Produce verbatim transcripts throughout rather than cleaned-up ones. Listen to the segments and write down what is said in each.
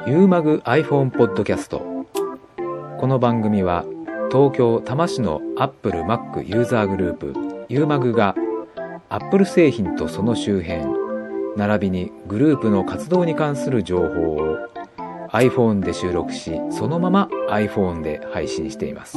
ユーマグ iPhone ポッドキャスト。この番組は東京多摩市の Apple Mac ユーザーグループユーマグが Apple 製品とその周辺並びにグループの活動に関する情報を iPhone で収録し、そのまま iPhone で配信しています。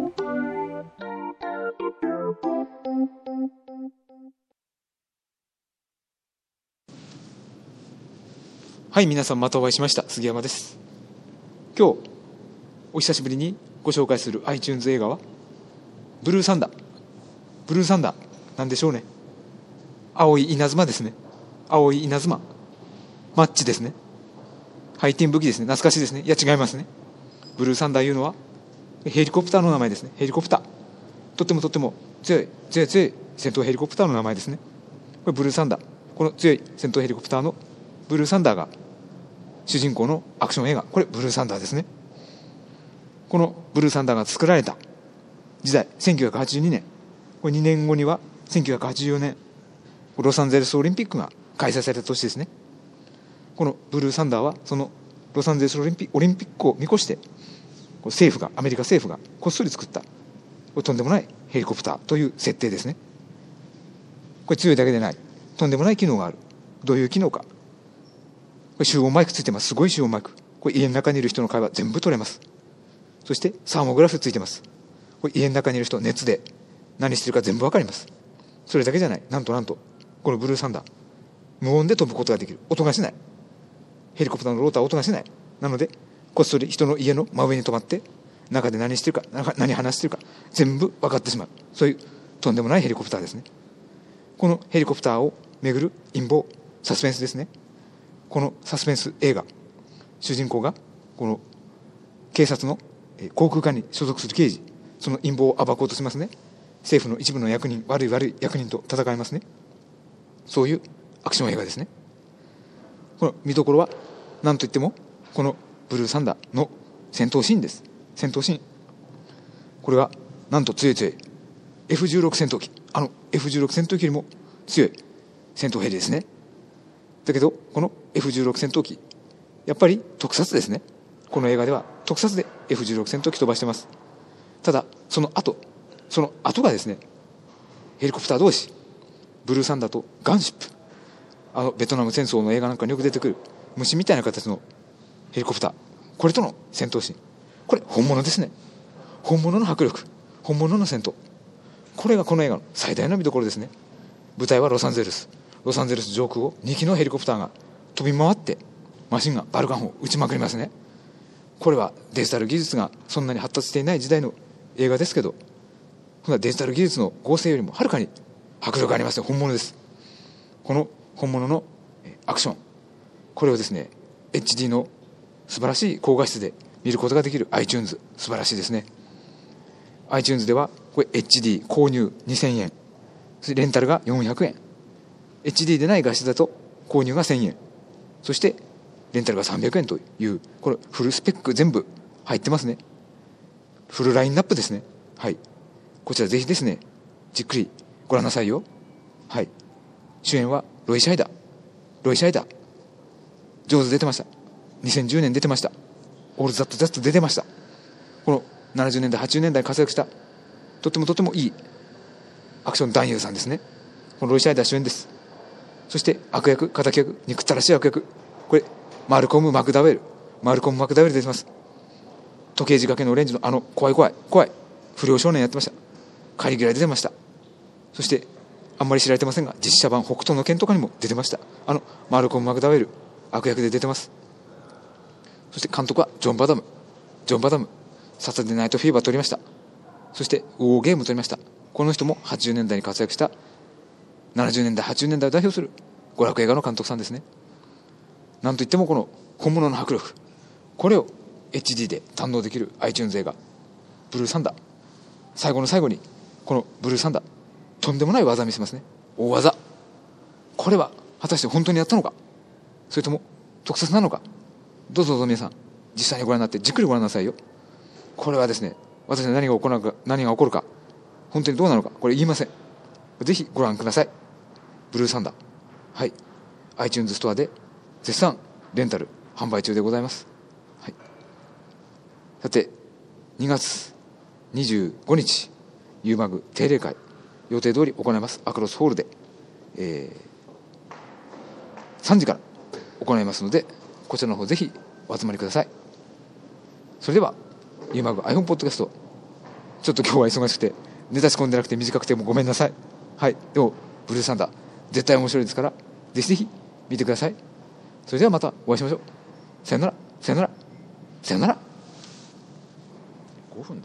はい、皆さんまたお会いしました。杉山です。今日お久しぶりにご紹介する iTunes 映画はブルーサンダー。ブルーサンダーなんでしょうね。青い稲妻ですね。青い稲妻マッチですね。ハイティン武器ですね。懐かしいですね。いや違いますね。ブルーサンダーいうのはヘリコプターの名前ですね。ヘリコプター、とってもとっても強い強い強い戦闘ヘリコプターの名前ですね。これブルーサンダー。この強い戦闘ヘリコプターのブルーサンダーが主人公のアクション映画、これブルーサンダーですね。このブルーサンダーが作られた時代せんきゅうひゃくはちじゅうにねん、これにねんごにはせんきゅうひゃくはちじゅうよねんロサンゼルスオリンピックが開催された年ですね。このブルーサンダーはそのロサンゼルスオリンピック、オリンピックを見越して政府がアメリカ政府がこっそり作ったとんでもないヘリコプターという設定ですね。これ強いだけでない、とんでもない機能がある。どういう機能か。これ集音マイクついてます。すごい集音マイク。これ家の中にいる人の会話全部取れます。そしてサーモグラフついてます。これ家の中にいる人熱で何してるか全部わかります。それだけじゃない、なんとなんとこのブルーサンダー無音で飛ぶことができる。音がしない。ヘリコプターのローターは音がしない。なのでこっそり人の家の真上に止まって中で何してるか何話してるか全部分かってしまう。そういうとんでもないヘリコプターですね。このヘリコプターをめぐる陰謀サスペンスですね。このサスペンス映画、主人公がこの警察の航空官に所属する刑事、その陰謀を暴こうとしますね。政府の一部の役人、悪い悪い役人と戦いますね。そういうアクション映画ですね。この見どころは何といってもこのブルーサンダーの戦闘シーンです。戦闘シーン、これはなんと強い強い エフじゅうろく 戦闘機、あの エフじゅうろく 戦闘機よりも強い戦闘ヘリですね。だけどこの エフじゅうろく 戦闘機やっぱり特撮ですね。この映画では特撮で エフじゅうろく 戦闘機飛ばしてます。ただその後その後がですね、ヘリコプター同士、ブルーサンダーとガンシップ、あのベトナム戦争の映画なんかによく出てくる虫みたいな形のヘリコプター、これとの戦闘シーン、これ本物ですね。本物の迫力、本物の戦闘、これがこの映画の最大の見どころですね。舞台はロサンゼルス。ロサンゼルス上空をに機のヘリコプターが飛び回ってマシンガン、バルカン砲を撃ちまくりますね。これはデジタル技術がそんなに発達していない時代の映画ですけど、デジタル技術の合成よりもはるかに迫力ありますね。本物です。この本物のアクション、これをですね エイチディー の素晴らしい高画質で見ることができる iTunes、 素晴らしいですね。 iTunes ではこれ エイチディー 購入にせんえん、レンタルがよんひゃくえん、エイチディー でない画質だと購入がせんえん、そしてレンタルがさんびゃくえんという、これフルスペック全部入ってますね。フルラインナップですね。はい、こちらぜひですねじっくりご覧なさいよ。はい、主演はロイ・シャイダー。ロイ・シャイダー上手出てました。にせんじゅうねん出てました。オールザット・ジャスト出てました。このななじゅうねんだいはちじゅうねんだい活躍したとってもとってもいいアクション男優さんですね。このロイ・シャイダー主演です。そして悪役、敵役、憎ったらしい悪役、これマルコム・マクダウェル。マルコム・マクダウェル出てます。時計仕掛けのオレンジのあの怖い怖い怖い不良少年やってました。カリギュラ出てました。そしてあんまり知られてませんが実写版北斗の拳とかにも出てました。あのマルコム・マクダウェル悪役で出てます。そして監督はジョン・バダム。ジョン・バダムサタデーナイトフィーバー撮りました。そしてウォーゲーム撮りました。この人もはちじゅうねんだいに活躍したななじゅうねんだいはちじゅうねんだいを代表する娯楽映画の監督さんですね。なんといってもこの本物の迫力、これを エイチディー で堪能できる iTunes 映画ブルーサンダー。最後の最後にこのブルーサンダーとんでもない技見せますね。大技、これは果たして本当にやったのか、それとも特撮なのか。どうぞどうぞ皆さん実際にご覧になってじっくりご覧なさいよ。これはですね、私に何が起こるか何が起こるか本当にどうなのかこれ言いません。ぜひご覧ください。ブルーサンダー、はい、 iTunes ストアで絶賛レンタル販売中でございます。 さてにがつにじゅうごにちユーマグ定例会予定通り行います。アクロスホールで、えー、さんじから行いますので、こちらの方ぜひお集まりください。それではユーマグ iPhone ポッドキャスト、ちょっと今日は忙しくてネタ仕込んでなくて短くてもごめんなさい。はい、でもブルーサンダー絶対面白いですから、ぜひぜひ見てください。それではまたお会いしましょう。さよなら、さよなら、さよなら。ごふんだ。